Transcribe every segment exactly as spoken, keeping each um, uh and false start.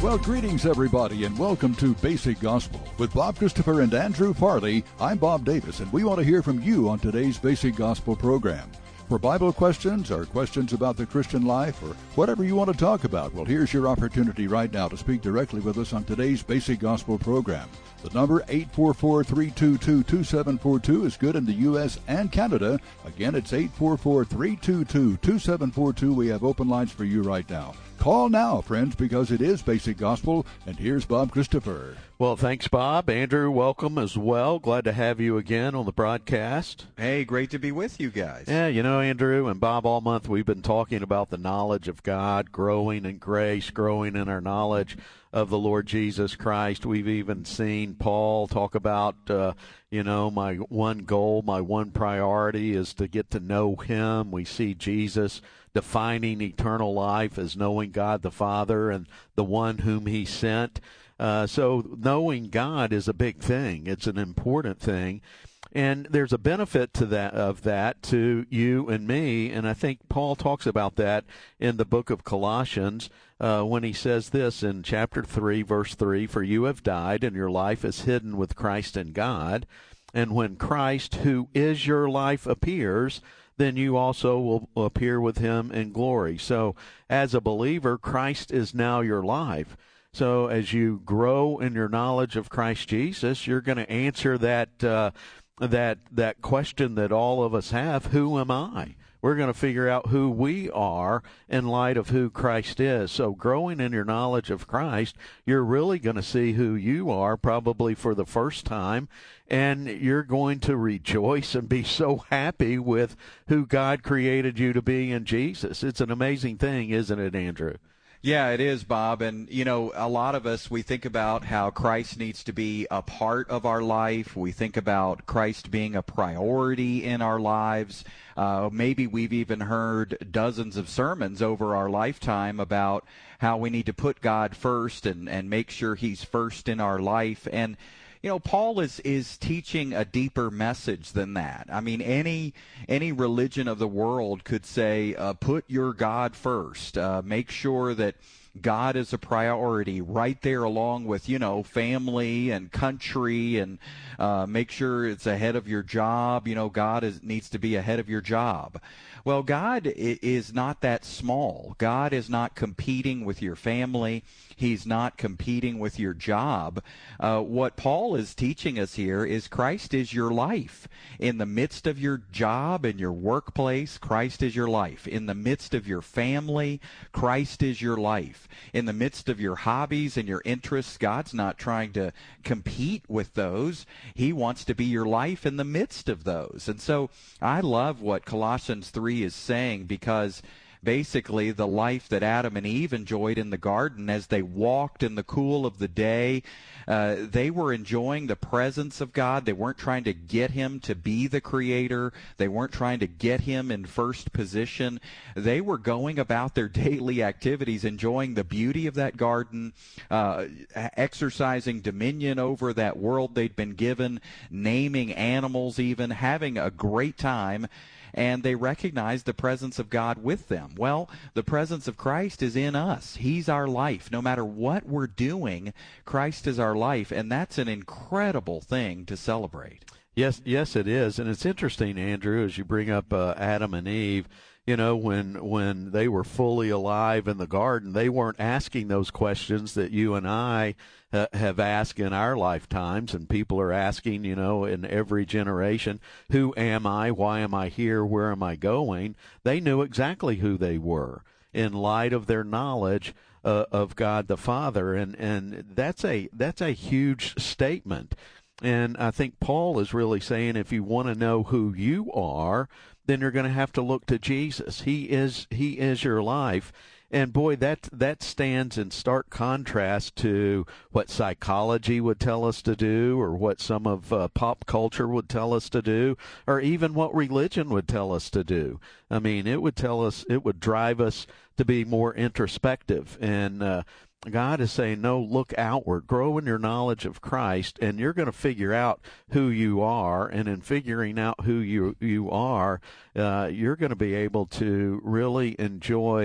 Well, greetings, everybody, and welcome to Basic Gospel. With Bob Christopher and Andrew Farley, I'm Bob Davis, and we want to hear from you on today's Basic Gospel program. For Bible questions or questions about the Christian life or whatever you want to talk about, well, here's your opportunity right now to speak directly with us on today's Basic Gospel program. The number eight four four, three two two, two seven four two is good in the U S and Canada. Again, it's eight four four, three two two, two seven four two. We have open lines for you right now. Call now, friends, because it is Basic Gospel, and here's Bob Christopher. Well, thanks, Bob. Andrew, welcome as well. Glad to have you again on the broadcast. Hey, great to be with you guys. Yeah, you know, Andrew and Bob, all month we've been talking about the knowledge of God, growing in grace, growing in our knowledge of the Lord Jesus Christ. We've even seen Paul talk about, uh, you know, my one goal, my one priority is to get to know him. We see Jesus defining eternal life as knowing God the Father and the one whom he sent. Uh, so knowing God is a big thing. It's an important thing. And there's a benefit to that of that to you and me, and I think Paul talks about that in the book of Colossians uh, when he says this in chapter three, verse three, "For you have died, and your life is hidden with Christ in God. And when Christ, who is your life, appears, then you also will appear with him in glory." So as a believer, Christ is now your life. So as you grow in your knowledge of Christ Jesus, you're going to answer that uh, that that question that all of us have: who am I? We're going to figure out who we are in light of who Christ is. So growing in your knowledge of Christ, you're really going to see who you are probably for the first time, and you're going to rejoice and be so happy with who God created you to be in Jesus. It's an amazing thing, isn't it, Andrew? Yeah, it is, Bob. And, you know, a lot of us, we think about how Christ needs to be a part of our life. We think about Christ being a priority in our lives. Uh, maybe we've even heard dozens of sermons over our lifetime about how we need to put God first and, and make sure he's first in our life. And you know, Paul is, is teaching a deeper message than that. I mean, any any religion of the world could say, uh, put your God first. Uh, make sure that God is a priority right there along with, you know, family and country, and uh, make sure it's ahead of your job. You know, God is, needs to be ahead of your job. Well, God is not that small. God is not competing with your family. He's not competing with your job. Uh, what Paul is teaching us here is Christ is your life. In the midst of your job and your workplace, Christ is your life. In the midst of your family, Christ is your life. In the midst of your hobbies and your interests, God's not trying to compete with those. He wants to be your life in the midst of those. And so I love what Colossians three is saying, because basically the life that Adam and Eve enjoyed in the garden as they walked in the cool of the day, uh, they were enjoying the presence of God. They weren't trying to get him to be the creator. They weren't trying to get him in first position. They were going about their daily activities, enjoying the beauty of that garden, uh, exercising dominion over that world they'd been given, naming animals even, having a great time. And they recognize the presence of God with them. Well, the presence of Christ is in us. He's our life. No matter what we're doing, Christ is our life, and that's an incredible thing to celebrate. Yes, yes, it is. And it's interesting, Andrew, as you bring up uh, Adam and Eve. You know, when when they were fully alive in the garden, they weren't asking those questions that you and I uh, have asked in our lifetimes, and people are asking, you know, in every generation, who am I? Why am I here? Where am I going? They knew exactly who they were in light of their knowledge uh, of God the Father, and and that's a that's a huge statement. And I think Paul is really saying, if you want to know who you are, then you're going to have to look to Jesus. He is he is your life. And boy, that that stands in stark contrast to what psychology would tell us to do, or what some of uh, pop culture would tell us to do, or even what religion would tell us to do. I mean, it would tell us, it would drive us to be more introspective. And uh, God is saying, no, look outward, grow in your knowledge of Christ, and you're going to figure out who you are. And in figuring out who you you are, uh, you're going to be able to really enjoy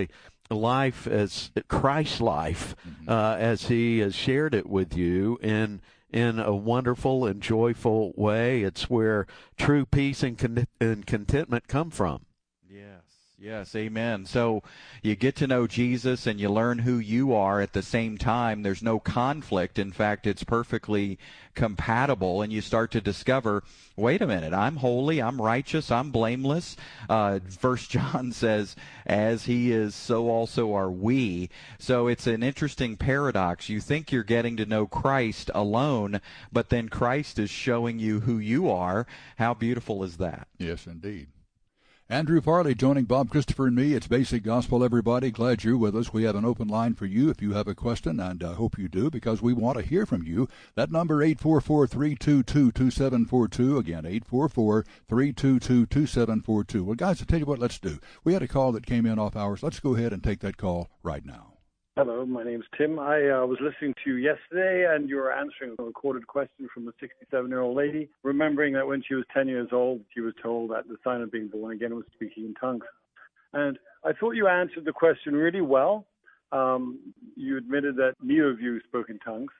life as Christ's life, mm-hmm. uh, as he has shared it with you in in a wonderful and joyful way. It's where true peace and, con- and contentment come from. Yes, yes, amen. So you get to know Jesus and you learn who you are at the same time. There's no conflict. In fact, it's perfectly compatible, and you start to discover, wait a minute, I'm holy, I'm righteous, I'm blameless. Uh, First John says, as he is, so also are we. So it's an interesting paradox. You think you're getting to know Christ alone, but then Christ is showing you who you are. How beautiful is that? Yes, indeed. Andrew Farley joining Bob Christopher and me. It's Basic Gospel, everybody. Glad you're with us. We have an open line for you if you have a question, and I hope you do, because we want to hear from you. That number, eight four four, three two two, two seven four two. Again, eight four four, three two two, two seven four two. Well, guys, I'll tell you what, let's do. We had a call that came in off hours. Let's go ahead and take that call right now. Hello, my name's Tim. I uh, was listening to you yesterday, and you were answering a recorded question from a sixty-seven-year-old lady, remembering that when she was ten years old, she was told that the sign of being born again was speaking in tongues. And I thought you answered the question really well. Um, you admitted that neither of you spoke in tongues,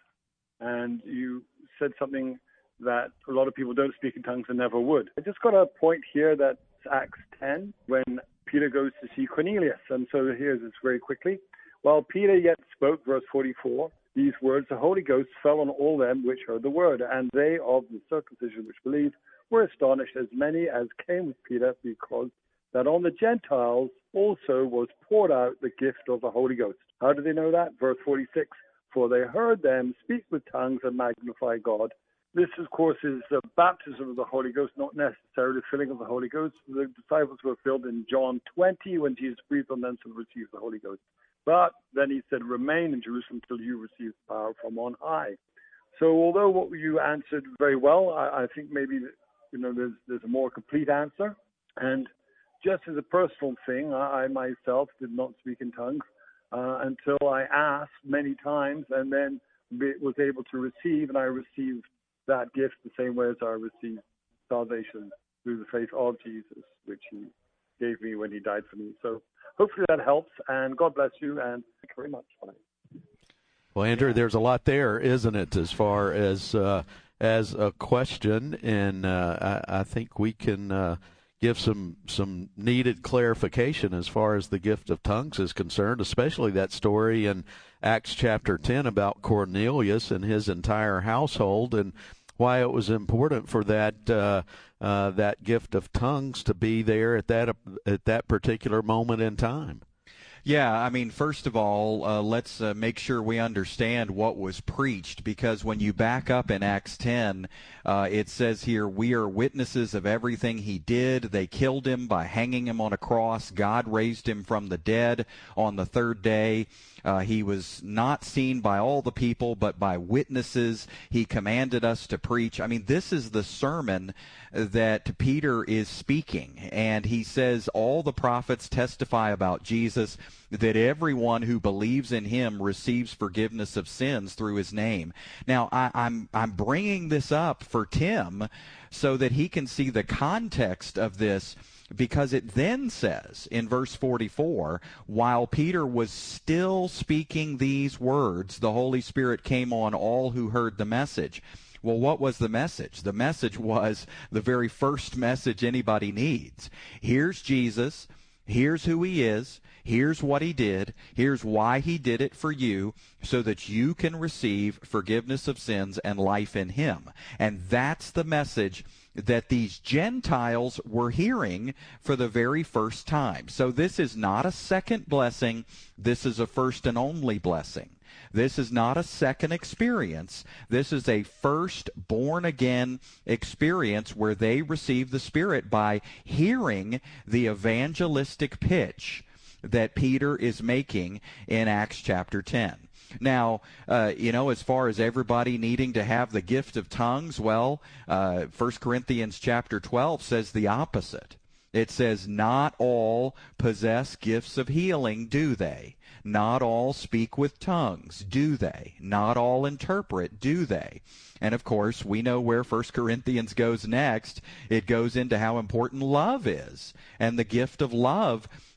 and you said something that a lot of people don't speak in tongues and never would. I just got a point here that's Acts ten, when Peter goes to see Cornelius. And so here's this very quickly. While Peter yet spoke, verse forty-four, these words, the Holy Ghost fell on all them which heard the word, and they of the circumcision which believed were astonished, as many as came with Peter, because that on the Gentiles also was poured out the gift of the Holy Ghost. How do they know that? Verse forty-six, for they heard them speak with tongues and magnify God. This, of course, is the baptism of the Holy Ghost, not necessarily the filling of the Holy Ghost. The disciples were filled in John twenty when Jesus breathed on them to receive the Holy Ghost. But then he said, remain in Jerusalem till you receive power from on high. So although what you answered very well, I, I think maybe you know there's there's a more complete answer. And just as a personal thing, I, I myself did not speak in tongues uh, until I asked many times, and then was able to receive, and I received that gift the same way as I received salvation through the faith of Jesus, which he gave me when he died for me. So hopefully that helps, and God bless you, and thank you very much. Bye. Well, Andrew, there's a lot there, isn't it, as far as uh, as a question, and uh, I, I think we can uh, give some some needed clarification as far as the gift of tongues is concerned, especially that story in Acts chapter ten about Cornelius and his entire household, and why it was important for that uh, uh, that gift of tongues to be there at that at that particular moment in time. Yeah, I mean, first of all, uh, let's uh, make sure we understand what was preached, because when you back up in Acts ten, uh, it says here, we are witnesses of everything he did. They killed him by hanging him on a cross. God raised him from the dead on the third day. Uh, he was not seen by all the people, but by witnesses. He commanded us to preach. I mean, this is the sermon that Peter is speaking. And he says, all the prophets testify about Jesus, that everyone who believes in him receives forgiveness of sins through his name. Now, I, I'm, I'm bringing this up for Tim so that he can see the context of this, because it then says in verse forty-four, while Peter was still speaking these words, the Holy Spirit came on all who heard the message. Well, what was the message? The message was the very first message anybody needs. Here's Jesus. Here's who he is. Here's what he did. Here's why he did it for you, so that you can receive forgiveness of sins and life in him. And that's the message that these Gentiles were hearing for the very first time. So this is not a second blessing. This is a first and only blessing. This is not a second experience. This is a first born-again experience where they receive the Spirit by hearing the evangelistic pitch that Peter is making in Acts chapter ten. Now, uh, you know, as far as everybody needing to have the gift of tongues, well, uh, First Corinthians chapter twelve says the opposite. It says, not all possess gifts of healing, do they? Not all speak with tongues, do they? Not all interpret, do they? And, of course, we know where First Corinthians goes next. It goes into how important love is. And the gift of love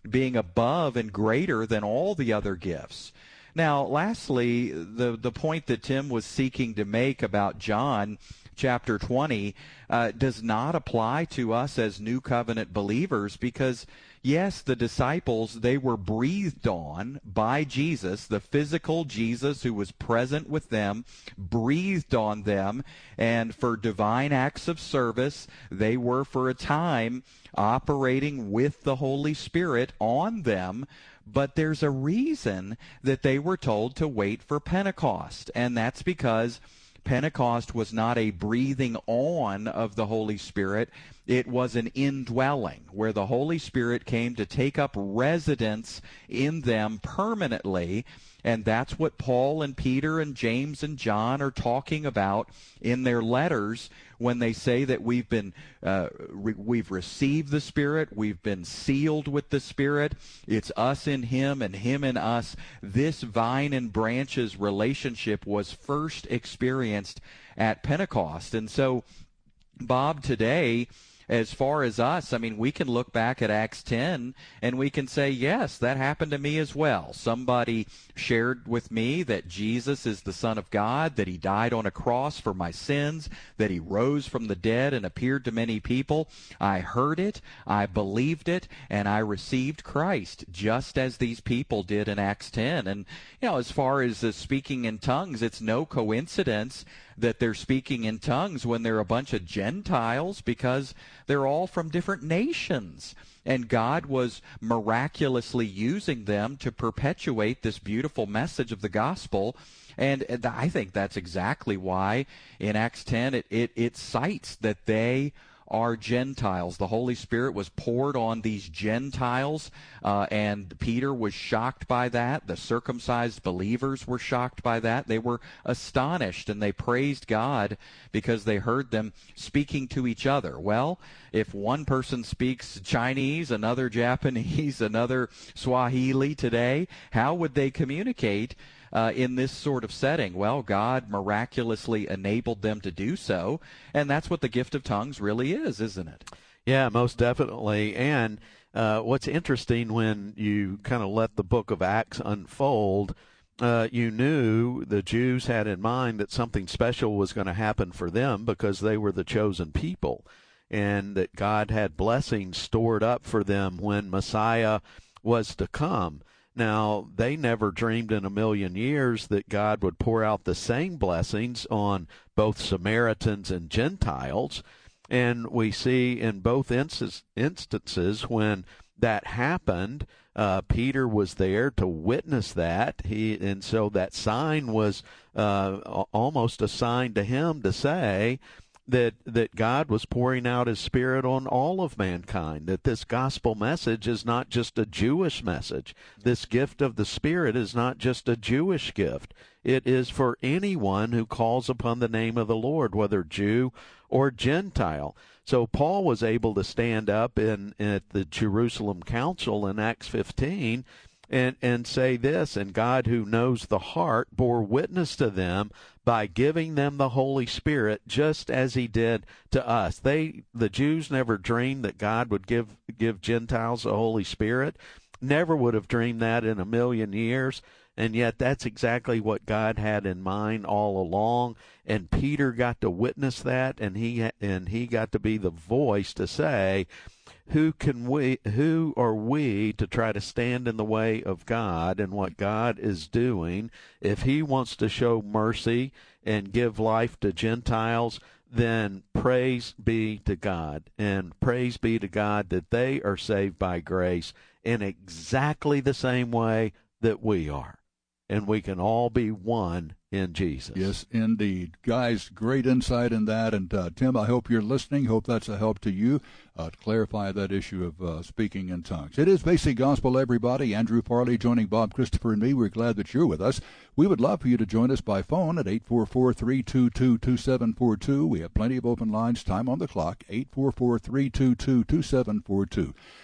being above and greater than all the other gifts. Now, lastly, the, the point that Tim was seeking to make about John chapter twenty uh, does not apply to us as New Covenant believers because, yes, the disciples, they were breathed on by Jesus, the physical Jesus who was present with them, breathed on them, and for divine acts of service, they were for a time operating with the Holy Spirit on them. But there's a reason that they were told to wait for Pentecost, and that's because Pentecost was not a breathing on of the Holy Spirit. It was an indwelling where the Holy Spirit came to take up residence in them permanently. And that's what Paul and Peter and James and John are talking about in their letters when they say that we've been uh, re- we've received the Spirit, we've been sealed with the Spirit. It's us in Him and Him in us. This vine and branches relationship was first experienced at Pentecost. And so, Bob, today, as far as us, I mean, we can look back at Acts ten and we can say, yes, that happened to me as well. Somebody shared with me that Jesus is the Son of God, that He died on a cross for my sins, that He rose from the dead and appeared to many people. I heard it, I believed it, and I received Christ, just as these people did in Acts ten. And, you know, as far as uh, speaking in tongues, it's no coincidence that they're speaking in tongues when they're a bunch of Gentiles, because they're all from different nations. And God was miraculously using them to perpetuate this beautiful message of the gospel. And I think that's exactly why in Acts ten it, it, it cites that they are Gentiles. The Holy Spirit was poured on these Gentiles, uh, and Peter was shocked by that. The circumcised believers were shocked by that. They were astonished, and they praised God because they heard them speaking to each other. Well, if one person speaks Chinese, another Japanese, another Swahili today, how would they communicate Uh, in this sort of setting? Well, God miraculously enabled them to do so, and that's what the gift of tongues really is, isn't it? Yeah, most definitely. And uh, what's interesting, when you kind of let the book of Acts unfold, uh, you knew the Jews had in mind that something special was going to happen for them because they were the chosen people, and that God had blessings stored up for them when Messiah was to come. Now, they never dreamed in a million years that God would pour out the same blessings on both Samaritans and Gentiles. And we see in both inst- instances when that happened, uh, Peter was there to witness that. He and so that sign was uh, almost a sign to him to say that that God was pouring out His Spirit on all of mankind, that this gospel message is not just a Jewish message. This gift of the Spirit is not just a Jewish gift. It is for anyone who calls upon the name of the Lord, whether Jew or Gentile. So Paul was able to stand up in at the Jerusalem Council in Acts fifteen and, and say this, and God, who knows the heart, bore witness to them by giving them the Holy Spirit, just as He did to us. They, the Jews, never dreamed that God would give give Gentiles the Holy Spirit. Never would have dreamed that in a million years. And yet that's exactly what God had in mind all along. And Peter got to witness that, and he and he got to be the voice to say, Who can we? Who are we to try to stand in the way of God and what God is doing? If He wants to show mercy and give life to Gentiles, then praise be to God, and praise be to God that they are saved by grace in exactly the same way that we are, and we can all be one in Jesus. Yes, indeed. Guys, great insight in that. And uh, Tim, I hope you're listening. Hope that's a help to you uh, to clarify that issue of uh, speaking in tongues. It is Basic Gospel, everybody. Andrew Farley joining Bob Christopher and me. We're glad that you're with us. We would love for you to join us by phone at eight four four, three two two, two seven four two. We have plenty of open lines, time on the clock, eight four four, three two two, two seven four two.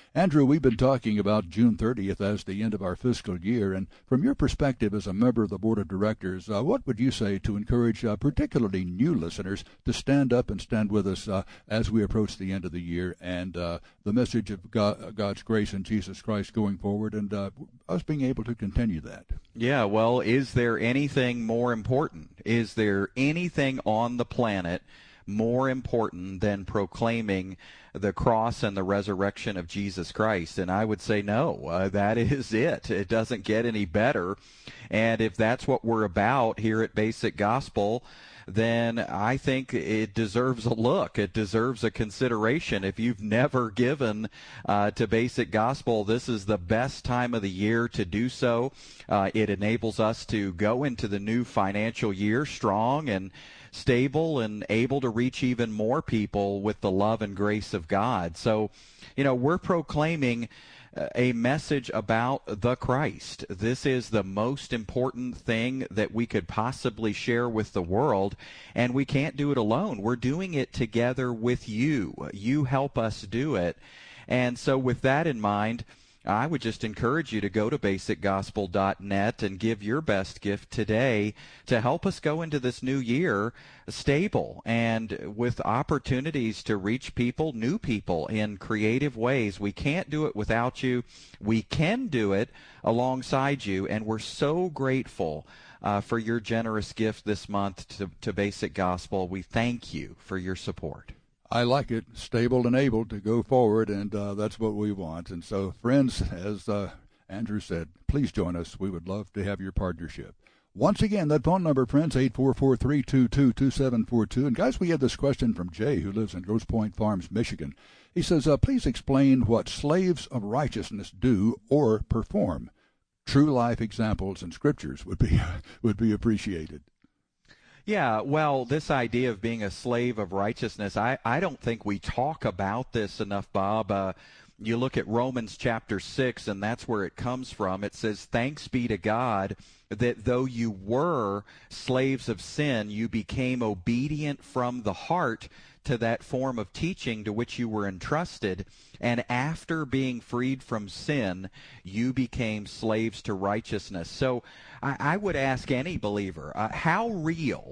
Andrew, we've been talking about June thirtieth as the end of our fiscal year, and from your perspective as a member of the Board of Directors, uh, what would you say to encourage uh, particularly new listeners to stand up and stand with us uh, as we approach the end of the year and uh, the message of God, God's grace in Jesus Christ going forward, and uh, us being able to continue that? Yeah, well, is there anything more important? Is there anything on the planet more important than proclaiming the cross and the resurrection of Jesus Christ? And I would say no, uh, that is it. It doesn't get any better. And if that's what we're about here at Basic Gospel, then I think it deserves a look. It deserves a consideration. If you've never given uh, to Basic Gospel, this is the best time of the year to do so. Uh, it enables us to go into the new financial year strong and stable and able to reach even more people with the love and grace of God. So, you know, we're proclaiming a message about the Christ. This is the most important thing that we could possibly share with the world, and we can't do it alone. We're doing it together with you. You help us do it. And so with that in mind, I would just encourage you to go to basic gospel dot net and give your best gift today to help us go into this new year stable and with opportunities to reach people, new people, in creative ways. We can't do it without you. We can do it alongside you, and we're so grateful uh, for your generous gift this month to, to Basic Gospel. We thank you for your support. I like it, stable and able to go forward, and uh, that's what we want. And so, friends, as uh, Andrew said, please join us. We would love to have your partnership. Once again, that phone number, friends, eight four four, three two two, two seven four two. And, guys, we have this question from Jay, who lives in Grosse Pointe Farms, Michigan. He says, uh, please explain what slaves of righteousness do or perform. True life examples and scriptures would be would be appreciated. Yeah, well, this idea of being a slave of righteousness, I, I don't think we talk about this enough, Bob. Uh, you look at Romans chapter six, and that's where it comes from. It says, thanks be to God that though you were slaves of sin, you became obedient from the heart to that form of teaching to which you were entrusted. And after being freed from sin, you became slaves to righteousness. So I, I would ask any believer, uh, how real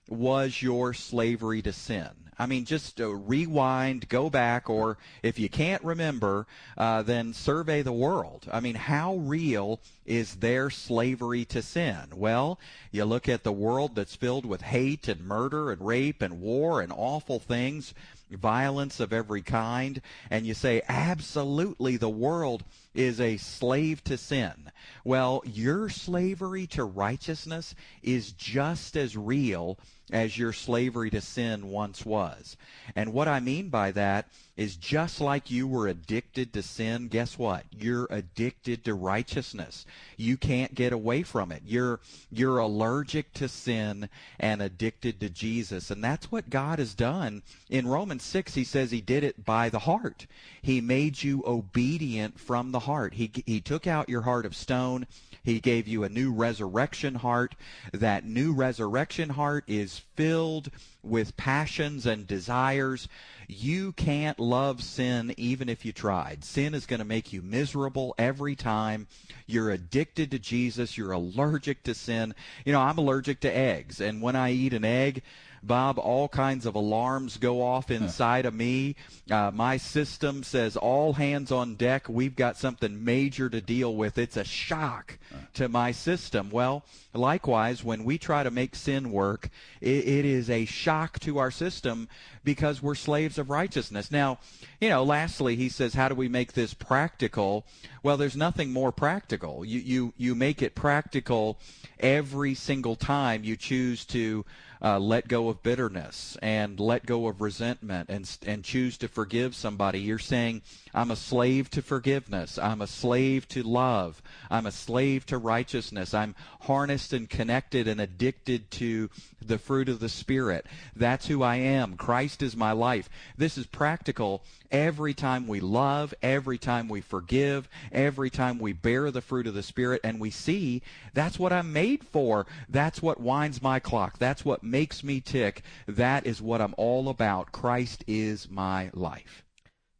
was your slavery to sin? I mean, just uh, rewind, go back, or if you can't remember, uh, then survey the world. I mean, how real is their slavery to sin? Well, you look at the world that's filled with hate and murder and rape and war and awful things, violence of every kind, and you say, absolutely, the world is a slave to sin. Well, your slavery to righteousness is just as real as your slavery to sin once was. And what I mean by that is, just like you were addicted to sin, guess what? You're addicted to righteousness. You can't get away from it. You're you're allergic to sin and addicted to Jesus. And that's what God has done. In Romans six, he says he did it by the heart. He made you obedient from the heart. He he took out your heart of stone. He gave you a new resurrection heart. That new resurrection heart is filled with passions and desires. You can't love sin even if you tried. Sin is going to make you miserable every time. You're addicted to Jesus. You're allergic to sin. You know, I'm allergic to eggs, and when I eat an egg, Bob, all kinds of alarms go off inside of me. Uh, my system says, all hands on deck. We've got something major to deal with. It's a shock to my system. Well, likewise, when we try to make sin work, it, it is a shock to our system because we're slaves of righteousness. Now, you know, lastly, he says, how do we make this practical? Well, there's nothing more practical. You, you, you make it practical every single time you choose to Uh, let go of bitterness and let go of resentment and and choose to forgive somebody. You're saying, I'm a slave to forgiveness. I'm a slave to love. I'm a slave to righteousness. I'm harnessed and connected and addicted to the fruit of the Spirit. That's who I am. Christ is my life. This is practical every time we love, every time we forgive, every time we bear the fruit of the Spirit, and we see that's what I'm made for. That's what winds my clock. That's what makes me tick. That is what I'm all about. Christ is my life.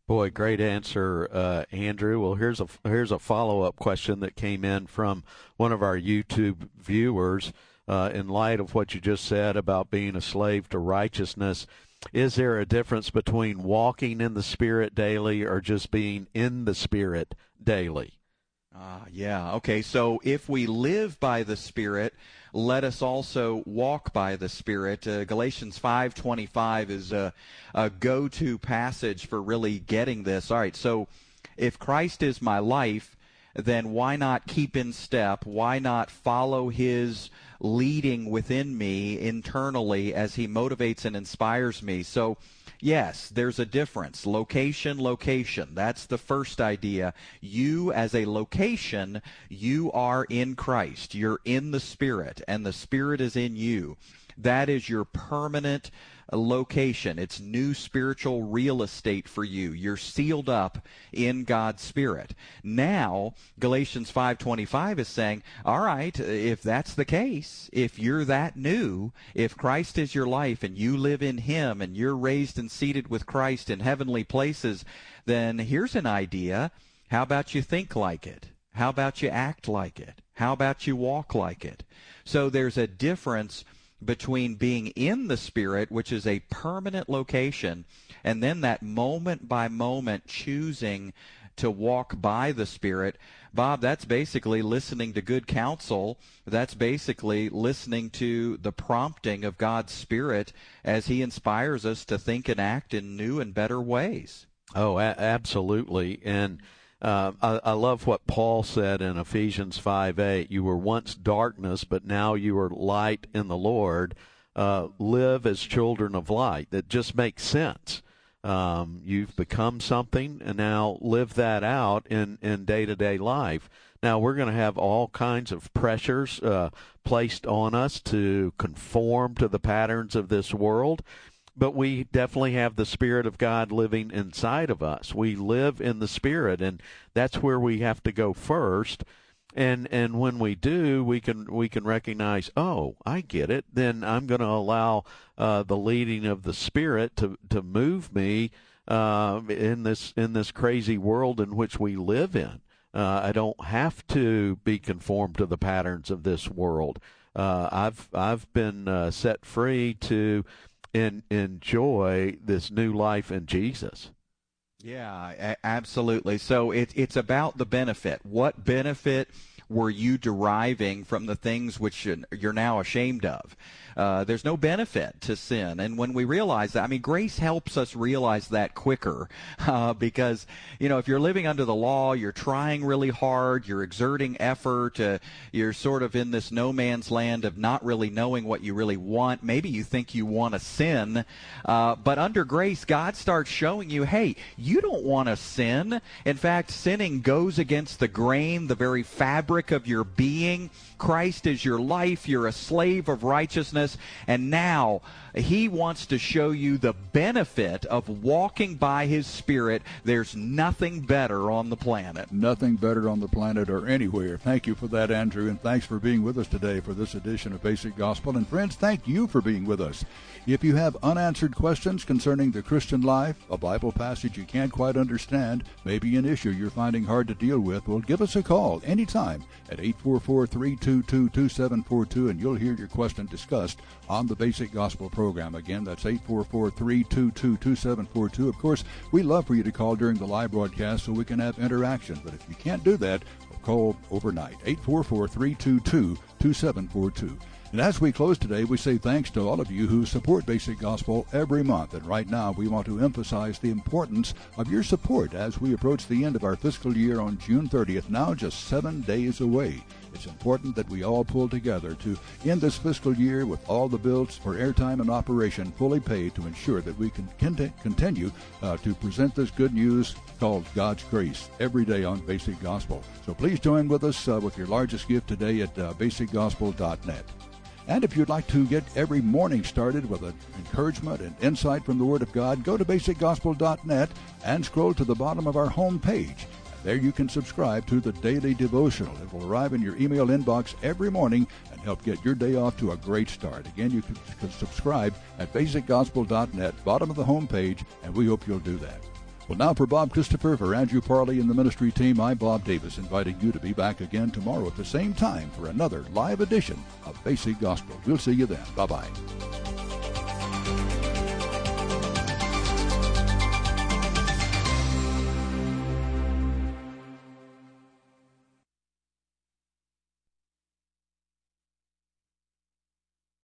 Boy, great answer, uh, Andrew. Well, here's a here's a follow-up question that came in from one of our YouTube viewers. Uh, in light of what you just said about being a slave to righteousness, is there a difference between walking in the Spirit daily or just being in the Spirit daily? Ah, yeah. Okay, so if we live by the Spirit, let us also walk by the Spirit. Uh, Galatians five twenty-five is a, a go-to passage for really getting this. All right, so if Christ is my life, then why not keep in step? Why not follow His leading within me internally as He motivates and inspires me? So, yes, there's a difference. Location, location. That's the first idea. You as a location, you are in Christ. You're in the Spirit, and the Spirit is in you. That is your permanent location. It's new spiritual real estate for you. You're sealed up in God's Spirit. Now, Galatians five twenty-five is saying, all right, if that's the case, if you're that new, if Christ is your life and you live in Him and you're raised and seated with Christ in heavenly places, then here's an idea. How about you think like it? How about you act like it? How about you walk like it? So there's a difference between being in the Spirit, which is a permanent location, and then that moment-by-moment choosing to walk by the Spirit. Bob, that's basically listening to good counsel. That's basically listening to the prompting of God's Spirit as He inspires us to think and act in new and better ways. Oh, a- absolutely. And Uh, I, I love what Paul said in Ephesians five eight. You were once darkness, but now you are light in the Lord. Uh, live as children of light. That just makes sense. Um, you've become something, and now live that out in, in day-to-day life. Now, we're going to have all kinds of pressures uh, placed on us to conform to the patterns of this world. But we definitely have the Spirit of God living inside of us. We live in the Spirit, and that's where we have to go first. And and when we do, we can we can recognize, oh, I get it. Then I'm going to allow uh, the leading of the Spirit to to move me uh, in this in this crazy world in which we live in. Uh, I don't have to be conformed to the patterns of this world. Uh, I've I've been uh, set free to and enjoy this new life in Jesus. Yeah, a- absolutely. So it, it's about the benefit. What benefit were you deriving from the things which you're now ashamed of? Uh, there's no benefit to sin. And when we realize that, I mean, grace helps us realize that quicker uh, because, you know, if you're living under the law, you're trying really hard, you're exerting effort, uh, you're sort of in this no man's land of not really knowing what you really want. Maybe you think you want to sin, uh, but under grace, God starts showing you, hey, you don't want to sin. In fact, sinning goes against the grain, the very fabric of your being. Christ is your life. You're a slave of righteousness. And now He wants to show you the benefit of walking by His Spirit. There's nothing better on the planet. Nothing better on the planet or anywhere. Thank you for that, Andrew, and thanks for being with us today for this edition of Basic Gospel. And friends, thank you for being with us. If you have unanswered questions concerning the Christian life, a Bible passage you can't quite understand, maybe an issue you're finding hard to deal with, well, give us a call anytime at eight four four, three two two, two seven four two, and you'll hear your question discussed on the Basic Gospel program. Again, that's eight four four, three two two, two seven four two. Of course, we love for you to call during the live broadcast so we can have interaction, but if you can't do that, we'll call overnight, eight four four, three two two, two seven four two. And as we close today, we say thanks to all of you who support Basic Gospel every month. And right now, we want to emphasize the importance of your support as we approach the end of our fiscal year on June thirtieth, now just seven days away. It's important that we all pull together to end this fiscal year with all the bills for airtime and operation fully paid to ensure that we can continue uh, to present this good news called God's Grace every day on Basic Gospel. So please join with us uh, with your largest gift today at uh, basic gospel dot net. And if you'd like to get every morning started with an encouragement and insight from the Word of God, go to basic gospel dot net and scroll to the bottom of our home page. There you can subscribe to the daily devotional. It will arrive in your email inbox every morning and help get your day off to a great start. Again, you can, can subscribe at basic gospel dot net, bottom of the home page, and we hope you'll do that. Well, now for Bob Christopher, for Andrew Farley and the ministry team, I'm Bob Davis, inviting you to be back again tomorrow at the same time for another live edition of Basic Gospel. We'll see you then. Bye-bye.